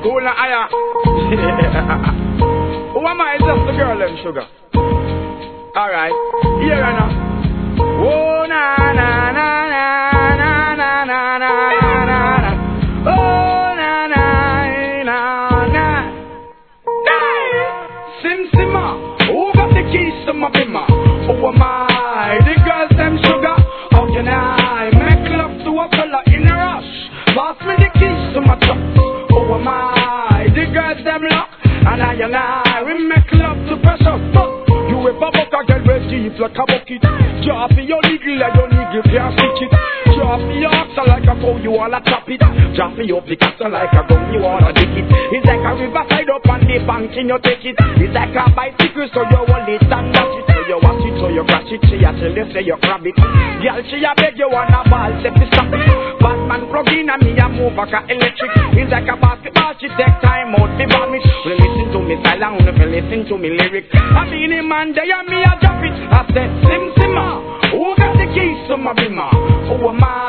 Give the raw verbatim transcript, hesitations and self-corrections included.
Cool and higher. Who am I? Just the girl and sugar. Alright, here and now. Oh na na na na na na na na na. Oh na na na na. Sim Simma, who got the keys to my bimmer? Who am I? The girls them sugar. How can I make love to a fella in a rush? Pass me the keys to my truck. Who am I? The girls them lock. And I and I, we make love to pressure. You ever buck a girl with deep like a bucket? Drop me your legal like your nigga can't stitch it. Drop me your oxen like a cow, you wanna chop it. Drop me your pickaxe like a gun, you wanna dig it. It's like a riverside up on the bank and you take it. It's like a bicycle so you hold it and dash it. So you watch it, so you crash it. She a tell you say you grab it. Girl she a beg you wanna ball, say to stop it. Batman plug in and me a move like a electric. It's like a basketball, she take time out the vomit. Well listen to me silent, when listen to me lyric. I mean a man there and me a drop it. I said Sim Simma, who got the keys to my bimmer? Who am I?